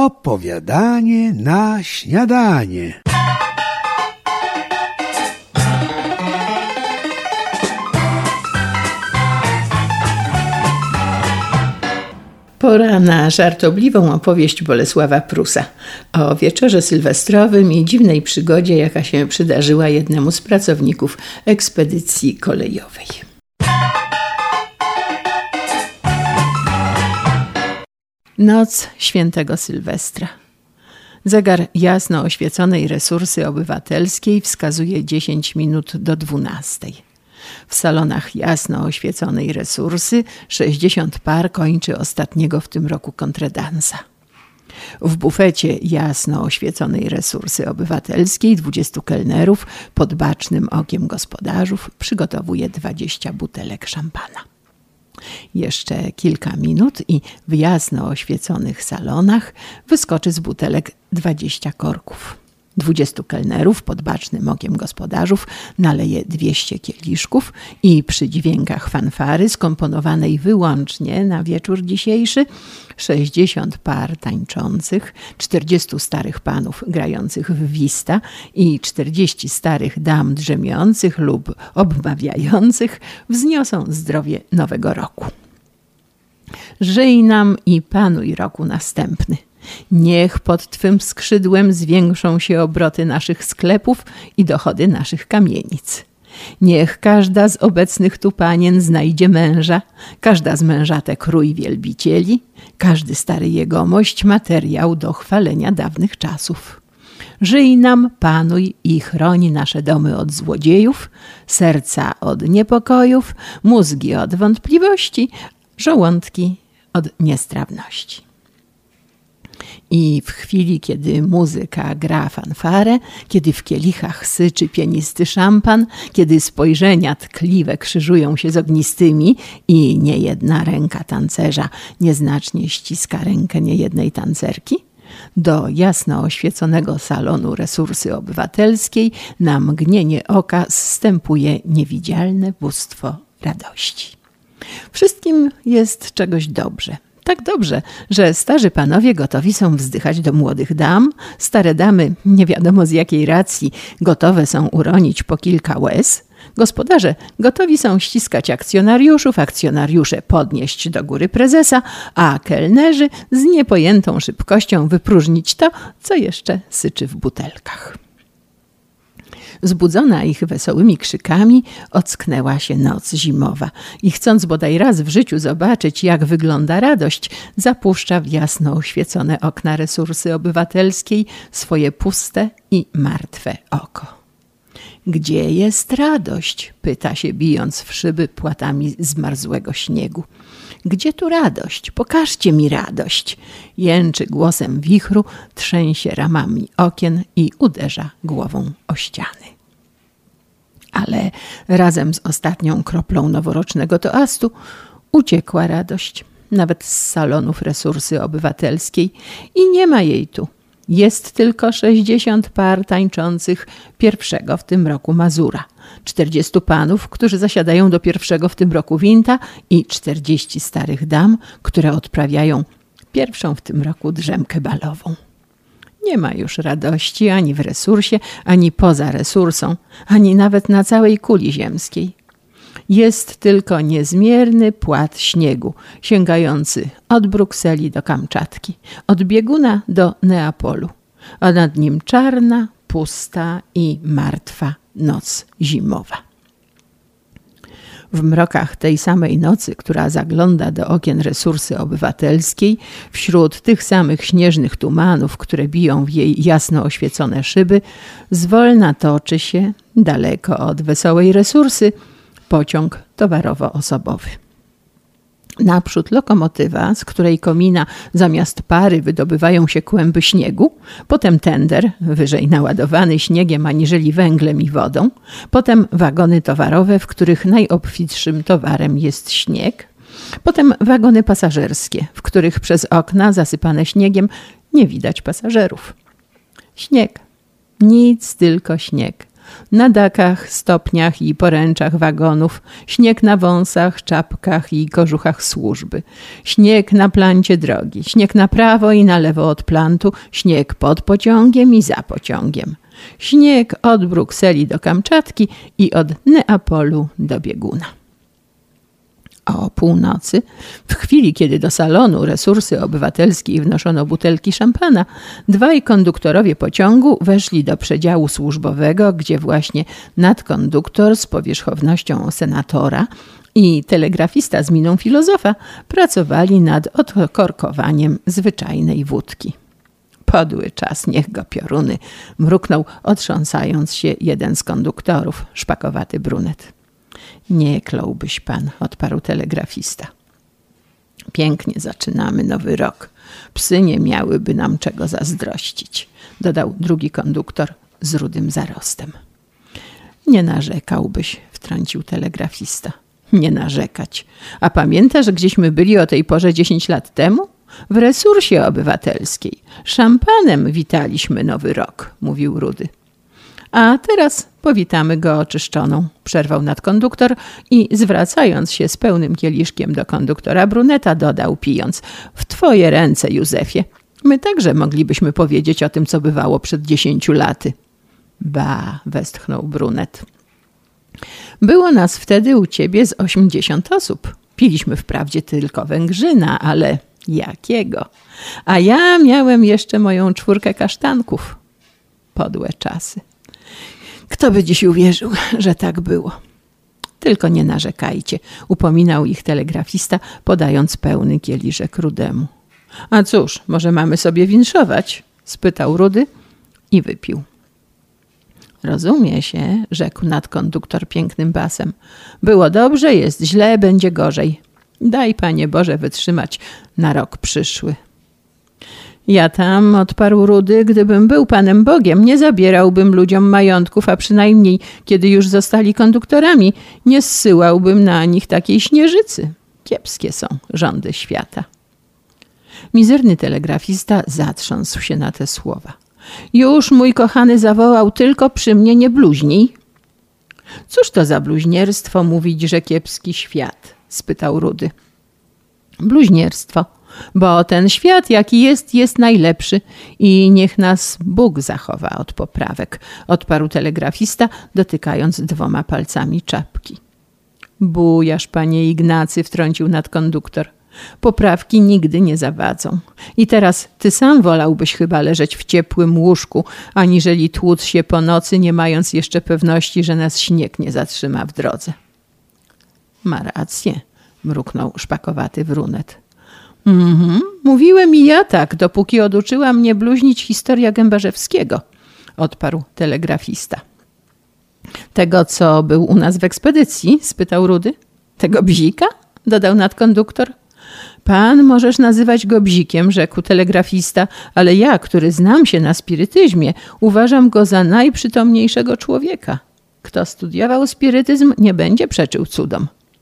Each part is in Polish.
Opowiadanie na śniadanie. Pora na żartobliwą opowieść Bolesława Prusa o wieczorze sylwestrowym i dziwnej przygodzie, jaka się przydarzyła jednemu z pracowników ekspedycji kolejowej. Noc świętego Sylwestra. Zegar jasno oświeconej Resursy Obywatelskiej wskazuje 10 minut do 12. W salonach jasno oświeconej Resursy 60 par kończy ostatniego w tym roku kontredansa. W bufecie jasno oświeconej Resursy Obywatelskiej 20 kelnerów pod bacznym okiem gospodarzów przygotowuje 20 butelek szampana. Jeszcze kilka minut i w jasno oświeconych salonach wyskoczy z butelek 20 korków. 20 kelnerów pod bacznym okiem gospodarzów naleje 200 kieliszków i przy dźwiękach fanfary skomponowanej wyłącznie na wieczór dzisiejszy 60 par tańczących, 40 starych panów grających w wista i 40 starych dam drzemiących lub obmawiających wzniosą zdrowie nowego roku. Żyj nam i panuj roku następny. Niech pod Twym skrzydłem zwiększą się obroty naszych sklepów i dochody naszych kamienic. Niech każda z obecnych tu panien znajdzie męża, każda z mężatek rój wielbicieli, każdy stary jegomość materiał do chwalenia dawnych czasów. Żyj nam, panuj i chroń nasze domy od złodziejów, serca od niepokojów, mózgi od wątpliwości, żołądki od niestrawności. I w chwili, kiedy muzyka gra fanfarę, kiedy w kielichach syczy pienisty szampan, kiedy spojrzenia tkliwe krzyżują się z ognistymi i niejedna ręka tancerza nieznacznie ściska rękę niejednej tancerki, do jasno oświeconego salonu Resursy Obywatelskiej na mgnienie oka zstępuje niewidzialne bóstwo radości. Wszystkim jest czegoś dobrze. Tak dobrze, że starzy panowie gotowi są wzdychać do młodych dam, stare damy nie wiadomo z jakiej racji gotowe są uronić po kilka łez, gospodarze gotowi są ściskać akcjonariuszów, akcjonariusze podnieść do góry prezesa, a kelnerzy z niepojętą szybkością wypróżnić to, co jeszcze syczy w butelkach. Zbudzona ich wesołymi krzykami, ocknęła się noc zimowa i chcąc bodaj raz w życiu zobaczyć, jak wygląda radość, zapuszcza w jasno oświecone okna Resursy Obywatelskiej swoje puste i martwe oko. Gdzie jest radość? Pyta się, bijąc w szyby płatami zmarzłego śniegu. Gdzie tu radość? Pokażcie mi radość. Jęczy głosem wichru, trzęsie ramami okien i uderza głową o ściany. Ale razem z ostatnią kroplą noworocznego toastu uciekła radość, nawet z salonów Resursy Obywatelskiej i nie ma jej tu. Jest tylko 60 par tańczących pierwszego w tym roku mazura, 40 panów, którzy zasiadają do pierwszego w tym roku winta i 40 starych dam, które odprawiają pierwszą w tym roku drzemkę balową. Nie ma już radości ani w Resursie, ani poza Resursą, ani nawet na całej kuli ziemskiej. Jest tylko niezmierny płat śniegu, sięgający od Brukseli do Kamczatki, od bieguna do Neapolu, a nad nim czarna, pusta i martwa noc zimowa. W mrokach tej samej nocy, która zagląda do okien Resursy Obywatelskiej, wśród tych samych śnieżnych tumanów, które biją w jej jasno oświecone szyby, zwolna toczy się, daleko od wesołej Resursy, pociąg towarowo-osobowy. Naprzód lokomotywa, z której komina zamiast pary wydobywają się kłęby śniegu, potem tender, wyżej naładowany śniegiem aniżeli węglem i wodą, potem wagony towarowe, w których najobfitszym towarem jest śnieg, potem wagony pasażerskie, w których przez okna zasypane śniegiem nie widać pasażerów. Śnieg, nic tylko śnieg. Na dakach, stopniach i poręczach wagonów, śnieg na wąsach, czapkach i kożuchach służby, śnieg na plancie drogi, śnieg na prawo i na lewo od plantu, śnieg pod pociągiem i za pociągiem, śnieg od Brukseli do Kamczatki i od Neapolu do bieguna. O północy, w chwili kiedy do salonu Resursy Obywatelskiej wnoszono butelki szampana, dwaj konduktorowie pociągu weszli do przedziału służbowego, gdzie właśnie nadkonduktor z powierzchownością senatora i telegrafista z miną filozofa pracowali nad odkorkowaniem zwyczajnej wódki. Podły czas, niech go pioruny, mruknął, otrząsając się jeden z konduktorów, szpakowaty brunet. Nie kląłbyś pan, odparł telegrafista. Pięknie zaczynamy nowy rok. Psy nie miałyby nam czego zazdrościć, dodał drugi konduktor z rudym zarostem. Nie narzekałbyś, wtrącił telegrafista. Nie narzekać. A pamiętasz, gdzieśmy byli o tej porze 10 lat temu? W Resursie Obywatelskiej. Szampanem witaliśmy nowy rok, mówił Rudy. A teraz powitamy go oczyszczoną, przerwał nadkonduktor i zwracając się z pełnym kieliszkiem do konduktora bruneta dodał, pijąc: w twoje ręce, Józefie. My także moglibyśmy powiedzieć o tym, co bywało przed 10 laty. Ba, westchnął brunet. Było nas wtedy u ciebie z 80 osób. Piliśmy wprawdzie tylko węgrzyna, ale jakiego? A ja miałem jeszcze moją 4 kasztanków. Podłe czasy. Kto by dziś uwierzył, że tak było? Tylko nie narzekajcie, upominał ich telegrafista, podając pełny kieliszek Rudemu. A cóż, może mamy sobie winszować? Spytał Rudy i wypił. Rozumie się, rzekł nadkonduktor pięknym basem. Było dobrze, jest źle, będzie gorzej. Daj, Panie Boże, wytrzymać na rok przyszły. Ja tam, odparł Rudy, gdybym był Panem Bogiem, nie zabierałbym ludziom majątków, a przynajmniej, kiedy już zostali konduktorami, nie zsyłałbym na nich takiej śnieżycy. Kiepskie są rządy świata. Mizerny telegrafista zatrząsł się na te słowa. Już mój kochany zawołał, tylko przy mnie nie bluźnij. Cóż to za bluźnierstwo mówić, że kiepski świat? Spytał Rudy. Bluźnierstwo, bo ten świat, jaki jest najlepszy i niech nas Bóg zachowa od poprawek, odparł telegrafista, dotykając 2 palcami czapki. Bujasz, panie Ignacy, wtrącił nadkonduktor. Poprawki nigdy nie zawadzą. I teraz ty sam wolałbyś chyba leżeć w ciepłym łóżku, aniżeli tłuc się po nocy, nie mając jeszcze pewności, że nas śnieg nie zatrzyma w drodze. Ma rację, mruknął szpakowaty brunet. Mówiłem i ja tak, dopóki oduczyła mnie bluźnić historia Gębarzewskiego, odparł telegrafista. Tego, co był u nas w ekspedycji? Spytał Rudy. Tego bzika? Dodał nadkonduktor. Pan możesz nazywać go bzikiem, rzekł telegrafista, ale ja, który znam się na spirytyzmie, uważam go za najprzytomniejszego człowieka. Kto studiował spirytyzm, nie będzie przeczył cudom.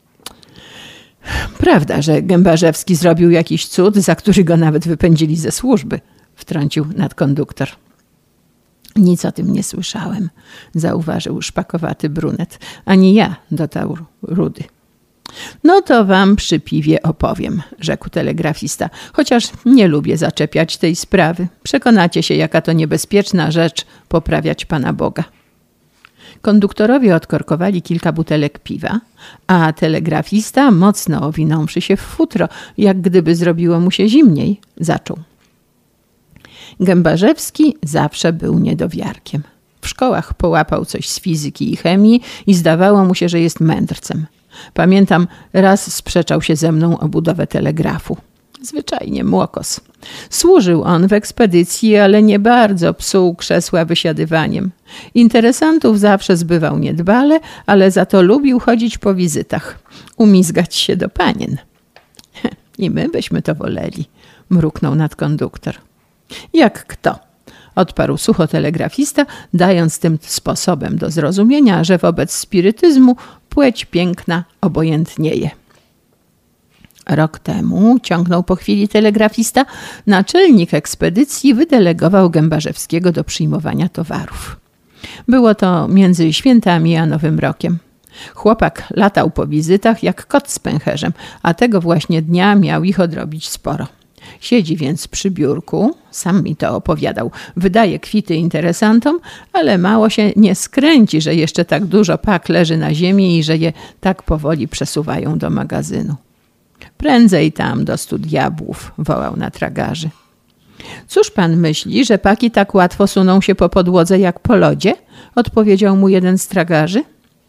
Prawda, że Gębarzewski zrobił jakiś cud, za który go nawet wypędzili ze służby, wtrącił nadkonduktor. Nic o tym nie słyszałem, zauważył szpakowaty brunet. Ani ja, dodał Rudy. No to wam przy piwie opowiem, rzekł telegrafista, chociaż nie lubię zaczepiać tej sprawy. Przekonacie się, jaka to niebezpieczna rzecz poprawiać Pana Boga. Konduktorowie odkorkowali kilka butelek piwa, a telegrafista, mocno owinąwszy się w futro, jak gdyby zrobiło mu się zimniej, zaczął. Gębarzewski zawsze był niedowiarkiem. W szkołach połapał coś z fizyki i chemii i zdawało mu się, że jest mędrcem. Pamiętam, raz sprzeczał się ze mną o budowę telegrafu. Zwyczajnie młokos. Służył on w ekspedycji, ale nie bardzo psuł krzesła wysiadywaniem. Interesantów zawsze zbywał niedbale, ale za to lubił chodzić po wizytach, umizgać się do panien. I my byśmy to woleli, mruknął nadkonduktor. Jak kto? Odparł sucho telegrafista, dając tym sposobem do zrozumienia, że wobec spirytyzmu płeć piękna obojętnieje. Rok temu, ciągnął po chwili telegrafista, naczelnik ekspedycji wydelegował Gębarzewskiego do przyjmowania towarów. Było to między świętami a Nowym Rokiem. Chłopak latał po wizytach jak kot z pęcherzem, a tego właśnie dnia miał ich odrobić sporo. Siedzi więc przy biurku, sam mi to opowiadał, wydaje kwity interesantom, ale mało się nie skręci, że jeszcze tak dużo pak leży na ziemi i że je tak powoli przesuwają do magazynu. Prędzej tam do 100 diabłów, wołał na tragarzy. Cóż pan myśli, że paki tak łatwo suną się po podłodze jak po lodzie? Odpowiedział mu jeden z tragarzy.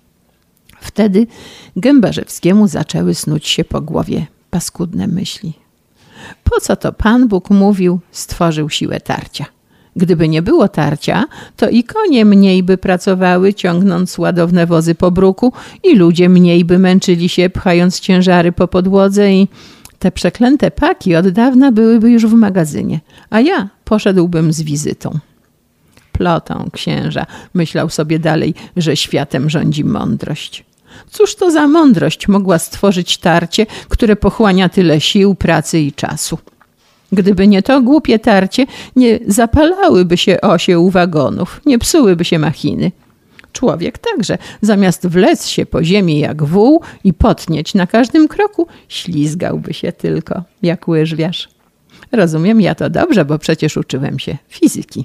Wtedy Gębarzewskiemu zaczęły snuć się po głowie paskudne myśli. Po co to Pan Bóg mówił, stworzył siłę tarcia? Gdyby nie było tarcia, to i konie mniej by pracowały, ciągnąc ładowne wozy po bruku, i ludzie mniej by męczyli się, pchając ciężary po podłodze, i te przeklęte paki od dawna byłyby już w magazynie, a ja poszedłbym z wizytą. Plotą księża, myślał sobie dalej, że światem rządzi mądrość. Cóż to za mądrość mogła stworzyć tarcie, które pochłania tyle sił, pracy i czasu? Gdyby nie to głupie tarcie, nie zapalałyby się osie u wagonów, nie psułyby się machiny. Człowiek także, zamiast wlec się po ziemi jak wół i potnieć na każdym kroku, ślizgałby się tylko jak łyżwiarz. Rozumiem ja to dobrze, bo przecież uczyłem się fizyki.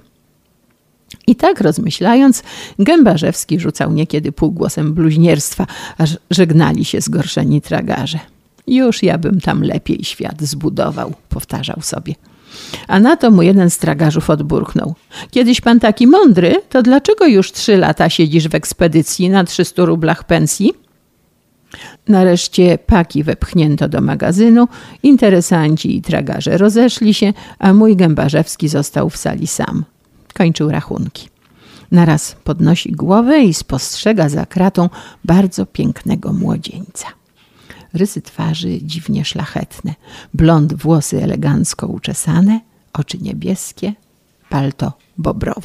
I tak rozmyślając, Gębarzewski rzucał niekiedy półgłosem bluźnierstwa, aż żegnali się zgorszeni tragarze. Już ja bym tam lepiej świat zbudował, powtarzał sobie. A na to mu jeden z tragarzów odburknął. Kiedyś pan taki mądry, to dlaczego już 3 lata siedzisz w ekspedycji na 300 rublach pensji? Nareszcie paki wepchnięto do magazynu, interesanci i tragarze rozeszli się, a mój Gębarzewski został w sali sam. Kończył rachunki. Naraz podnosi głowę i spostrzega za kratą bardzo pięknego młodzieńca. Rysy twarzy dziwnie szlachetne, blond włosy elegancko uczesane, oczy niebieskie, palto bobrowe.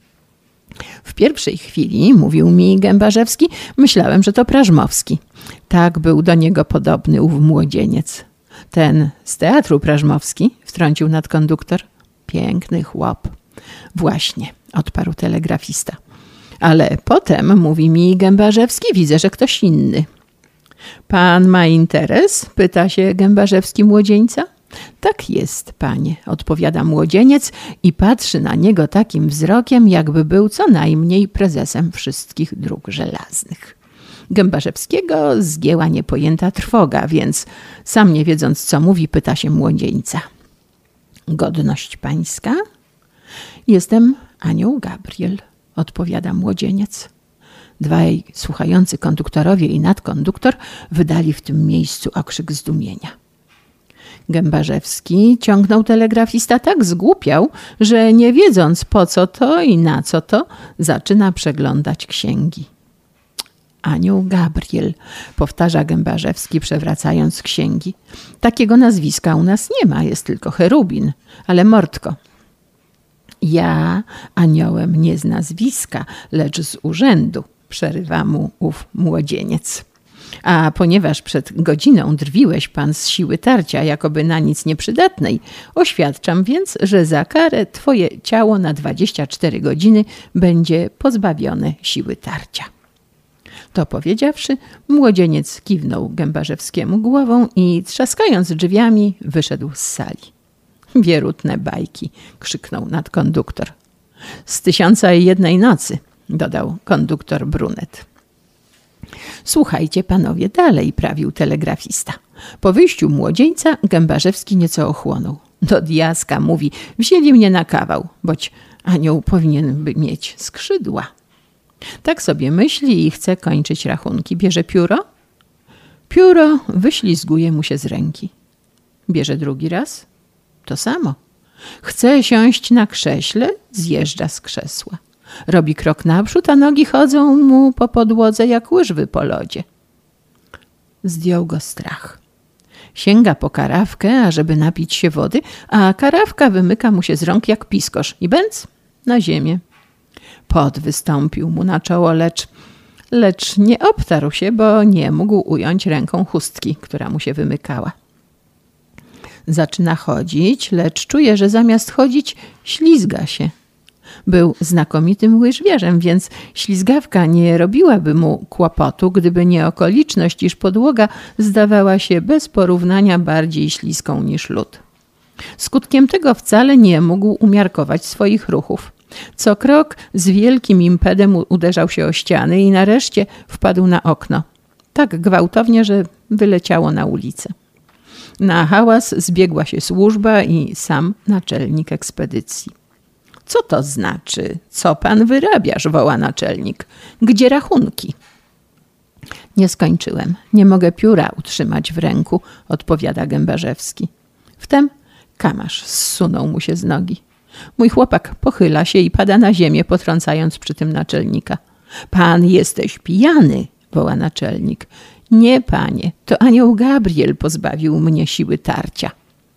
W pierwszej chwili, mówił mi Gębarzewski, myślałem, że to Prażmowski. Tak był do niego podobny ów młodzieniec. Ten z teatru Prażmowski, wtrącił nadkonduktor. Piękny chłop. Właśnie, odparł telegrafista. Ale potem, mówi mi Gębarzewski, widzę, że ktoś inny. Pan ma interes? Pyta się Gębarzewski młodzieńca. Tak jest, panie, odpowiada młodzieniec i patrzy na niego takim wzrokiem, jakby był co najmniej prezesem wszystkich dróg żelaznych. Gębarzewskiego zgięła niepojęta trwoga, więc sam nie wiedząc, co mówi, pyta się młodzieńca. Godność pańska? Jestem anioł Gabriel, odpowiada młodzieniec. Dwaj słuchający konduktorowie i nadkonduktor wydali w tym miejscu okrzyk zdumienia. Gębarzewski ciągnął telegrafista tak zgłupiał, że nie wiedząc po co to i na co to, zaczyna przeglądać księgi. Anioł Gabriel, powtarza Gębarzewski, przewracając księgi. Takiego nazwiska u nas nie ma, jest tylko cherubin, ale mordko. Ja aniołem nie z nazwiska, lecz z urzędu, przerywa mu ów młodzieniec. A ponieważ przed godziną drwiłeś pan z siły tarcia, jakoby na nic nieprzydatnej, oświadczam więc, że za karę twoje ciało na 24 godziny będzie pozbawione siły tarcia. To powiedziawszy, młodzieniec kiwnął Gębarzewskiemu głową i trzaskając drzwiami wyszedł z sali. Wierutne bajki, krzyknął nadkonduktor. Z 1001 nocy, dodał konduktor brunet. Słuchajcie panowie dalej, prawił telegrafista. Po wyjściu młodzieńca Gębarzewski nieco ochłonął. Do diaska, mówi, wzięli mnie na kawał, boć anioł powinien by mieć skrzydła. Tak sobie myśli i chce kończyć rachunki. Bierze pióro? Pióro wyślizguje mu się z ręki. Bierze drugi raz? To samo. Chce siąść na krześle, zjeżdża z krzesła. Robi krok naprzód, a nogi chodzą mu po podłodze jak łyżwy po lodzie. Zdjął go strach. Sięga po karawkę, ażeby napić się wody, a karawka wymyka mu się z rąk jak piskosz i bęc na ziemię. Pot wystąpił mu na czoło, lecz nie obtarł się, bo nie mógł ująć ręką chustki, która mu się wymykała. Zaczyna chodzić, lecz czuje, że zamiast chodzić ślizga się. Był znakomitym łyżwiarzem, więc ślizgawka nie robiłaby mu kłopotu, gdyby nie okoliczność, iż podłoga zdawała się bez porównania bardziej śliską niż lód. Skutkiem tego wcale nie mógł umiarkować swoich ruchów. Co krok z wielkim impedem uderzał się o ściany i nareszcie wpadł na okno. Tak gwałtownie, że wyleciało na ulicę. Na hałas zbiegła się służba i sam naczelnik ekspedycji. Co to znaczy? Co pan wyrabiasz? Woła naczelnik. Gdzie rachunki? Nie skończyłem. Nie mogę pióra utrzymać w ręku, odpowiada Gębarzewski. Wtem Kamasz zsunął mu się z nogi. Mój chłopak pochyla się i pada na ziemię, potrącając przy tym naczelnika. Pan jesteś pijany, woła naczelnik. Nie, panie, to anioł Gabriel pozbawił mnie siły tarcia.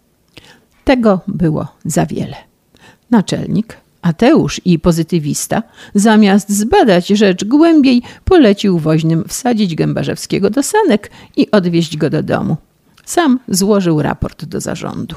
Tego było za wiele. Naczelnik, ateusz i pozytywista, zamiast zbadać rzecz głębiej, polecił woźnym wsadzić Gębarzewskiego do sanek i odwieźć go do domu. Sam złożył raport do zarządu.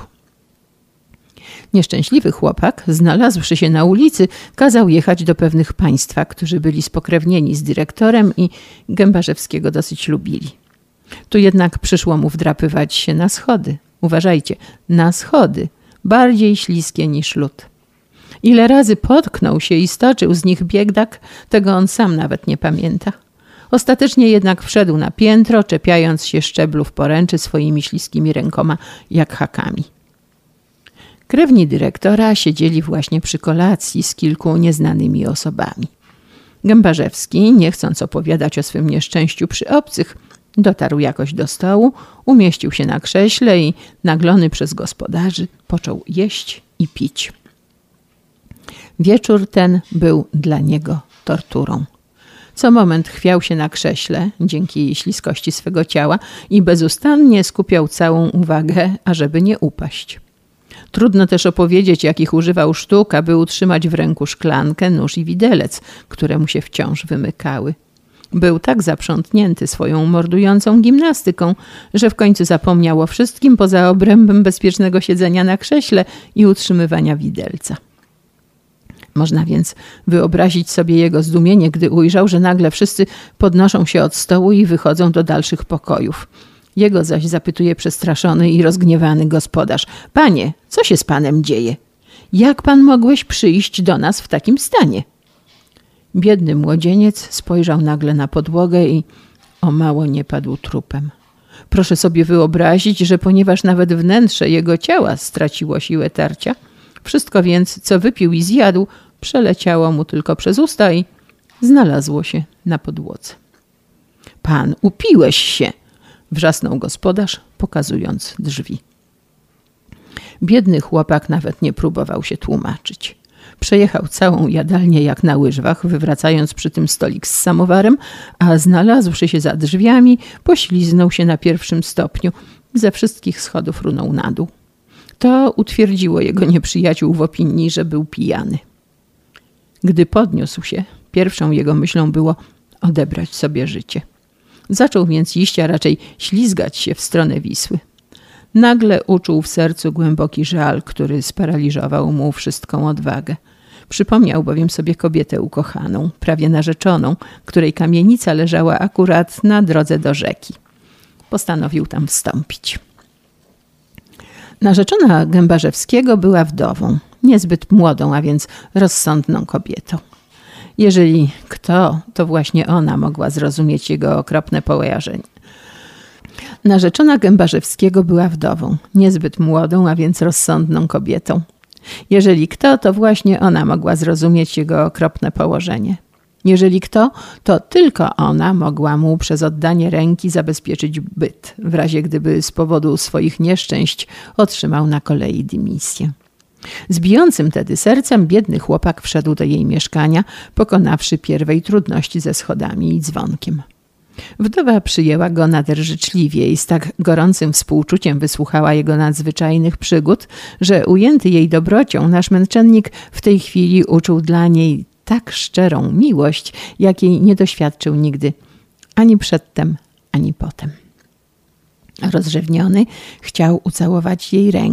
Nieszczęśliwy chłopak, znalazłszy się na ulicy, kazał jechać do pewnych państwa, którzy byli spokrewnieni z dyrektorem i Gębarzewskiego dosyć lubili. Tu jednak przyszło mu wdrapywać się na schody. Uważajcie, na schody, bardziej śliskie niż lód. Ile razy potknął się i stoczył z nich biegdak, tego on sam nawet nie pamięta. Ostatecznie jednak wszedł na piętro, czepiając się szczeblów poręczy swoimi śliskimi rękoma jak hakami. Krewni dyrektora siedzieli właśnie przy kolacji z kilku nieznanymi osobami. Gębarzewski, nie chcąc opowiadać o swym nieszczęściu przy obcych, dotarł jakoś do stołu, umieścił się na krześle i naglony przez gospodarzy począł jeść i pić. Wieczór ten był dla niego torturą. Co moment chwiał się na krześle, dzięki śliskości swego ciała, i bezustannie skupiał całą uwagę, ażeby nie upaść. Trudno też opowiedzieć, jakich używał sztuk, aby utrzymać w ręku szklankę, nóż i widelec, które mu się wciąż wymykały. Był tak zaprzątnięty swoją mordującą gimnastyką, że w końcu zapomniał o wszystkim poza obrębem bezpiecznego siedzenia na krześle i utrzymywania widelca. Można więc wyobrazić sobie jego zdumienie, gdy ujrzał, że nagle wszyscy podnoszą się od stołu i wychodzą do dalszych pokojów. Jego zaś zapytuje przestraszony i rozgniewany gospodarz. Panie, co się z panem dzieje? Jak pan mogłeś przyjść do nas w takim stanie? Biedny młodzieniec spojrzał nagle na podłogę i o mało nie padł trupem. Proszę sobie wyobrazić, że ponieważ nawet wnętrze jego ciała straciło siłę tarcia, wszystko więc, co wypił i zjadł, przeleciało mu tylko przez usta i znalazło się na podłodze. Pan, upiłeś się! Wrzasnął gospodarz, pokazując drzwi. Biedny chłopak nawet nie próbował się tłumaczyć. Przejechał całą jadalnię jak na łyżwach, wywracając przy tym stolik z samowarem, a znalazłszy się za drzwiami, pośliznął się na pierwszym stopniu. Ze wszystkich schodów runął na dół. To utwierdziło jego nieprzyjaciół w opinii, że był pijany. Gdy podniósł się, pierwszą jego myślą było odebrać sobie życie. Zaczął więc iść, a raczej ślizgać się w stronę Wisły. Nagle uczuł w sercu głęboki żal, który sparaliżował mu wszystką odwagę. Przypomniał bowiem sobie kobietę ukochaną, prawie narzeczoną, której kamienica leżała akurat na drodze do rzeki. Postanowił tam wstąpić. Narzeczona Gębarzewskiego była wdową, niezbyt młodą, a więc rozsądną kobietą. Jeżeli kto, to właśnie ona mogła zrozumieć jego okropne położenie. Narzeczona Gębarzewskiego była wdową, niezbyt młodą, a więc rozsądną kobietą. Jeżeli kto, to właśnie ona mogła zrozumieć jego okropne położenie. Jeżeli kto, to tylko ona mogła mu przez oddanie ręki zabezpieczyć byt, w razie gdyby z powodu swoich nieszczęść otrzymał na kolei dymisję. Z bijącym tedy sercem biedny chłopak wszedł do jej mieszkania, pokonawszy pierwej trudności ze schodami i dzwonkiem. Wdowa przyjęła go nader życzliwie i z tak gorącym współczuciem wysłuchała jego nadzwyczajnych przygód, że ujęty jej dobrocią nasz męczennik w tej chwili uczuł dla niej tak szczerą miłość, jakiej nie doświadczył nigdy, ani przedtem, ani potem. Rozrzewniony chciał ucałować jej rękę.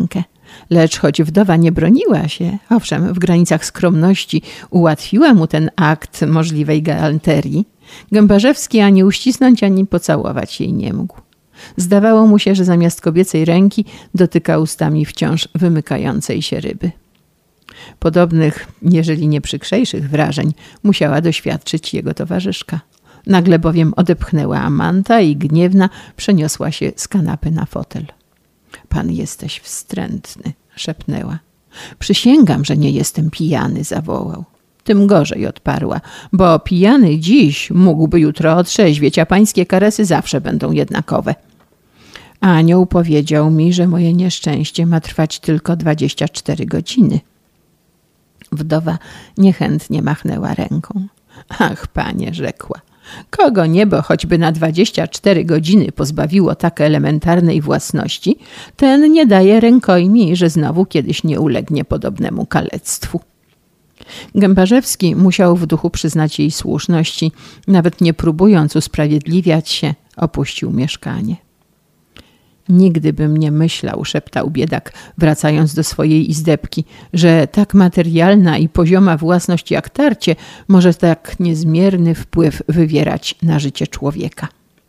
Lecz choć wdowa nie broniła się, owszem, w granicach skromności ułatwiła mu ten akt możliwej galanterii, Gębarzewski ani uścisnąć, ani pocałować jej nie mógł. Zdawało mu się, że zamiast kobiecej ręki dotyka ustami wciąż wymykającej się ryby. Podobnych, jeżeli nie przykrzejszych wrażeń musiała doświadczyć jego towarzyszka. Nagle bowiem odepchnęła Amanta i gniewna przeniosła się z kanapy na fotel. Pan jesteś wstrętny, szepnęła. Przysięgam, że nie jestem pijany, zawołał. Tym gorzej, odparła, bo pijany dziś mógłby jutro otrzeźwieć, a pańskie karesy zawsze będą jednakowe. Anioł powiedział mi, że moje nieszczęście ma trwać tylko 24 godziny. Wdowa niechętnie machnęła ręką. Ach, panie, rzekła, kogo niebo choćby na 24 godziny pozbawiło tak elementarnej własności, ten nie daje rękojmi, że znowu kiedyś nie ulegnie podobnemu kalectwu. Gębarzewski musiał w duchu przyznać jej słuszności, nawet nie próbując usprawiedliwiać się, opuścił mieszkanie. Nigdy bym nie myślał, szeptał biedak, wracając do swojej izdebki, że tak materialna i pozioma własność jak tarcie może tak niezmierny wpływ wywierać na życie człowieka.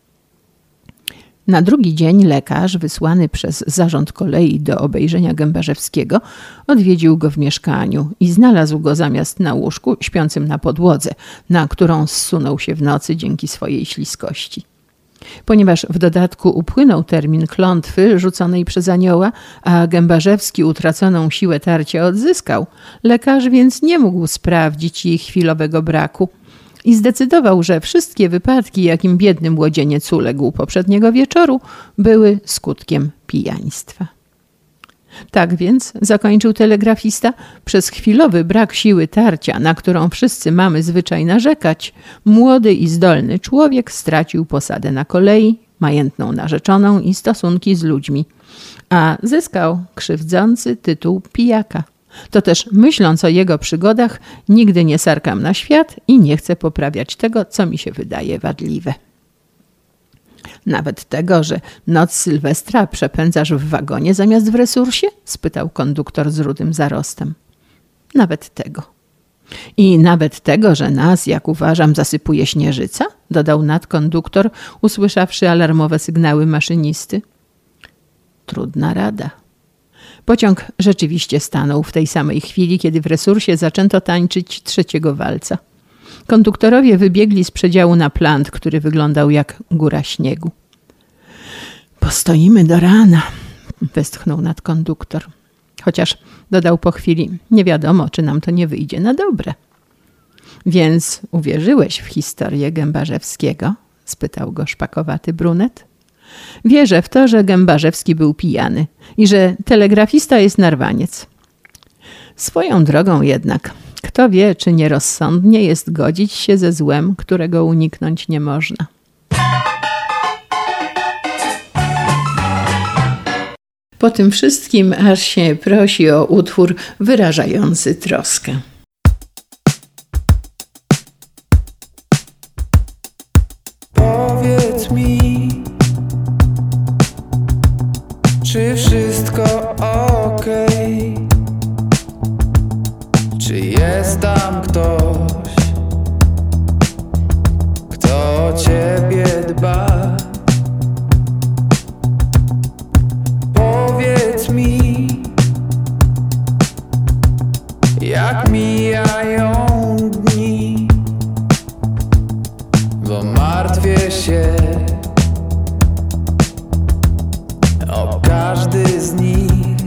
Na drugi dzień lekarz, wysłany przez zarząd kolei do obejrzenia Gębarzewskiego, odwiedził go w mieszkaniu i znalazł go zamiast na łóżku śpiącym na podłodze, na którą zsunął się w nocy dzięki swojej śliskości. Ponieważ w dodatku upłynął termin klątwy rzuconej przez anioła, a Gębarzewski utraconą siłę tarcia odzyskał, lekarz więc nie mógł sprawdzić jej chwilowego braku i zdecydował, że wszystkie wypadki, jakim biedny młodzieniec uległ poprzedniego wieczoru, były skutkiem pijaństwa. Tak więc, zakończył telegrafista, przez chwilowy brak siły tarcia, na którą wszyscy mamy zwyczaj narzekać, młody i zdolny człowiek stracił posadę na kolei, majętną narzeczoną i stosunki z ludźmi, a zyskał krzywdzący tytuł pijaka. To też, myśląc o jego przygodach, nigdy nie sarkam na świat i nie chcę poprawiać tego, co mi się wydaje wadliwe. Nawet tego, że noc Sylwestra przepędzasz w wagonie zamiast w resursie? Spytał konduktor z rudym zarostem. Nawet tego. I nawet tego, że nas, jak uważam, zasypuje śnieżyca? Dodał nadkonduktor, usłyszawszy alarmowe sygnały maszynisty. Trudna rada. Pociąg rzeczywiście stanął w tej samej chwili, kiedy w resursie zaczęto tańczyć trzeciego walca. Konduktorowie wybiegli z przedziału na plant, który wyglądał jak góra śniegu. Postoimy do rana, westchnął nadkonduktor. Chociaż, dodał po chwili, nie wiadomo, czy nam to nie wyjdzie na dobre. Więc uwierzyłeś w historię Gębarzewskiego? Spytał go szpakowaty brunet. Wierzę w to, że Gębarzewski był pijany i że telegrafista jest narwaniec. Swoją drogą jednak, kto wie, czy nierozsądnie jest godzić się ze złem, którego uniknąć nie można. Po tym wszystkim aż się prosi o utwór wyrażający troskę. Powiedz mi, czy wszystko okej? Czy jest tam ktoś, kto o ciebie dba? Powiedz mi, jak mijają dni, bo martwię się o każdy z nich.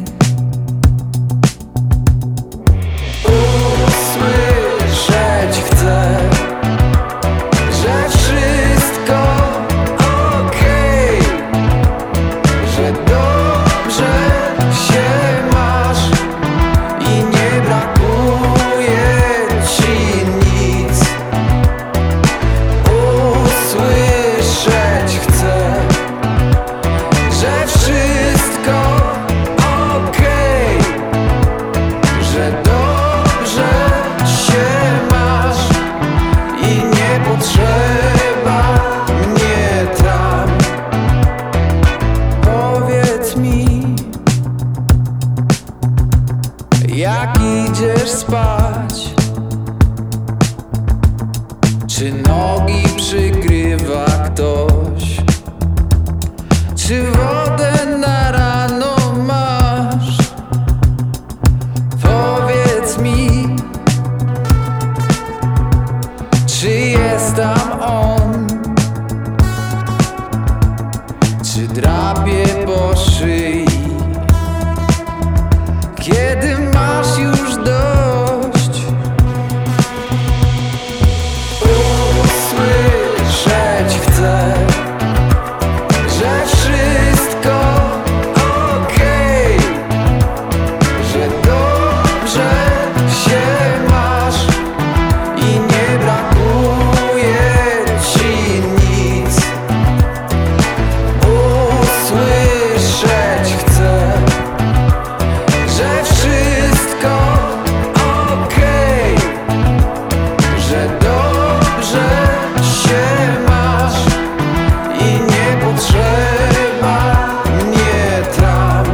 Usłyszeć chcę, że wszystko okej, że dobrze się kładziesz spać? Czy nogi przykrywa ktoś? Czy wodę na rano masz? Powiedz mi, czy jest tam on? Czy drapie po szyi? Kiedy masz już dość? Usłyszeć chcę, że wszystko okej, że dobrze się masz i nie brakuje ci nic. Usłyszeć chcę, że wszystko okej, że dobrze się masz i nie potrzeba mnie tam.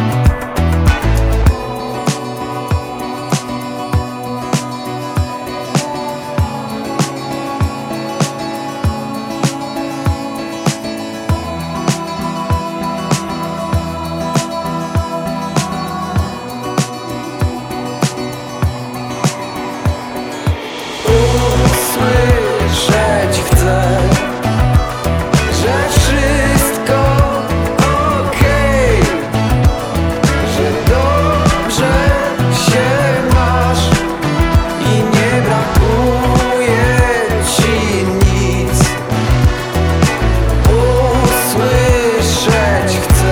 Usłyszeć chcę, że wszystko okej, że dobrze się masz i nie brakuje ci nic. Usłyszeć chcę,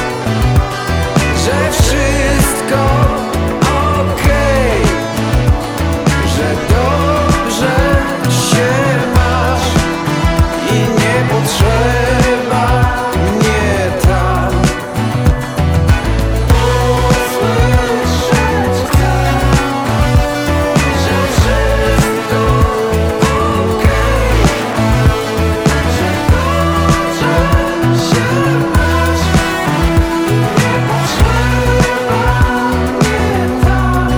że wszystko okej, że dobrze się masz i nie potrzeba mnie tam. Usłyszeć chcę, że wszystko okej, że dobrze się masz i nie potrzeba mnie tam.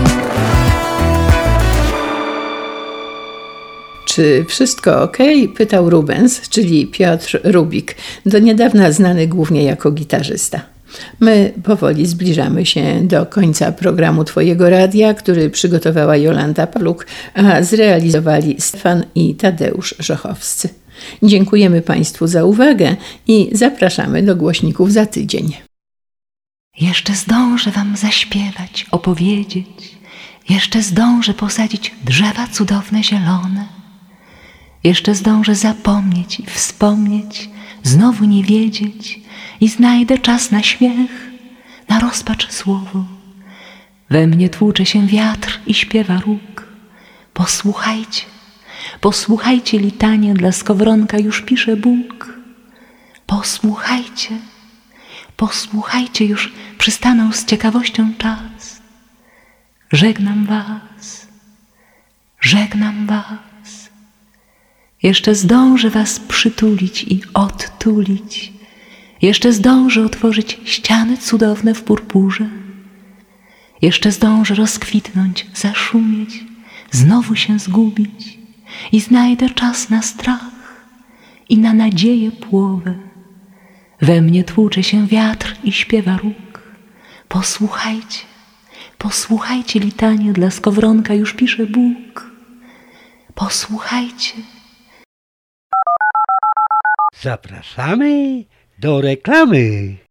Czy wszystko ok? Pytał Rubens, czyli Piotr Rubik, do niedawna znany głównie jako gitarzysta. My powoli zbliżamy się do końca programu Twojego Radia, który przygotowała Jolanta Paluk, a zrealizowali Stefan i Tadeusz Żochowscy. Dziękujemy Państwu za uwagę i zapraszamy do głośników za tydzień. Jeszcze zdążę wam zaśpiewać, opowiedzieć. Jeszcze zdążę posadzić drzewa cudowne, zielone. Jeszcze zdążę zapomnieć i wspomnieć, znowu nie wiedzieć i znajdę czas na śmiech, na rozpacz słowo. We mnie tłucze się wiatr i śpiewa róg. Posłuchajcie, posłuchajcie litanie, dla skowronka już pisze Bóg. Posłuchajcie, posłuchajcie, już przystanął z ciekawością czas. Żegnam was, żegnam was. Jeszcze zdążę was przytulić i odtulić. Jeszcze zdążę otworzyć ściany cudowne w purpurze. Jeszcze zdążę rozkwitnąć, zaszumieć, znowu się zgubić i znajdę czas na strach i na nadzieję płowe. We mnie tłucze się wiatr i śpiewa róg. Posłuchajcie, posłuchajcie litanie, dla skowronka już pisze Bóg. Posłuchajcie. Zapraszamy do reklamy.